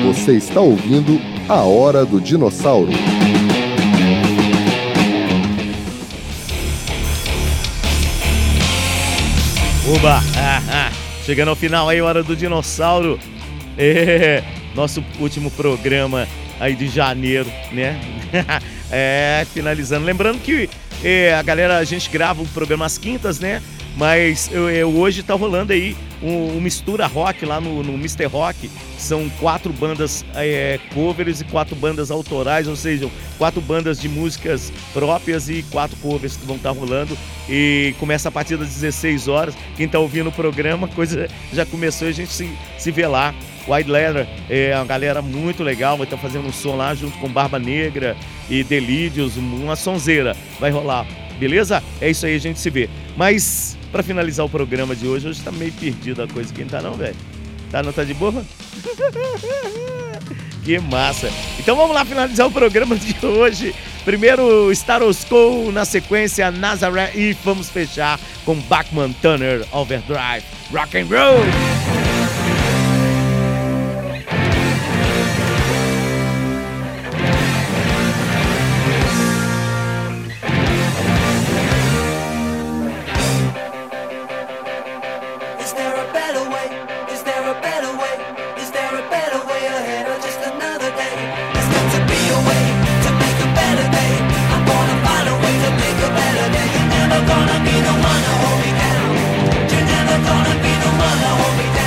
Você está ouvindo A Hora do Dinossauro. Oba! Chegando ao final aí, Hora do Dinossauro. Nosso último programa aí de janeiro, né? Finalizando. Lembrando que a gente grava o programa às quintas, né? Mas hoje tá rolando aí um mistura rock lá no Mr. Rock. São 4 bandas covers e 4 bandas autorais, ou seja, 4 bandas de músicas próprias e 4 covers que vão estar rolando. E começa a partir das 16 horas. Quem tá ouvindo o programa, a coisa já começou e a gente se vê lá. White Leather é uma galera muito legal, vai estar fazendo um som lá junto com Barba Negra e Delírios, uma sonzeira vai rolar, beleza? É isso aí, a gente se vê. Mas, pra finalizar o programa de hoje tá meio perdido a coisa. Quem tá não, velho? Não tá de boa? Que massa! Então vamos lá finalizar o programa de hoje. Primeiro Status Quo, na sequência Nazareth e vamos fechar com Bachman Turner Overdrive Rock and Roll. Gonna be the one to hold me down. You're never gonna be the one to hold me down.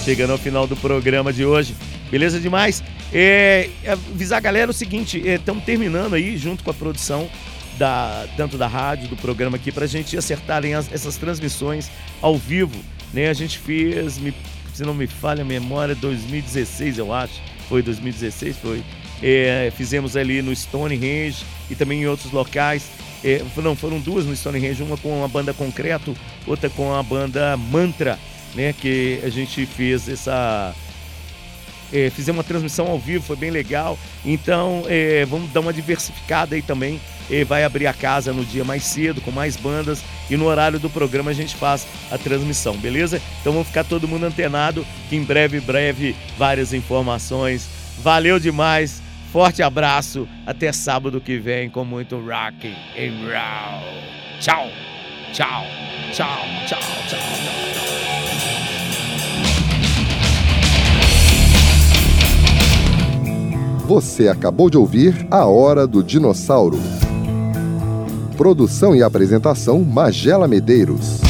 chegando ao final do programa de hoje. Beleza demais? Avisar a galera o seguinte, estamos terminando aí, junto com a produção tanto da rádio, do programa aqui, pra gente acertarem essas transmissões ao vivo, né? A gente fez, se não me falha a memória, 2016, eu acho. Foi 2016, foi. Fizemos ali no Stonehenge e também em outros locais. Foram duas no Stonehenge, uma com a banda Concreto, outra com a banda Mantra, né? Que a gente fez fizemos uma transmissão ao vivo, foi bem legal. Então, vamos dar uma diversificada aí também. Vai abrir a casa no dia mais cedo, com mais bandas, e no horário do programa a gente faz a transmissão, beleza? Então vamos ficar todo mundo antenado, que em breve, várias informações. Valeu demais, forte abraço, até sábado que vem com muito rock and roll. Tchau, tchau, tchau, tchau, tchau. Você acabou de ouvir A Hora do Dinossauro. Produção e apresentação Magela Medeiros.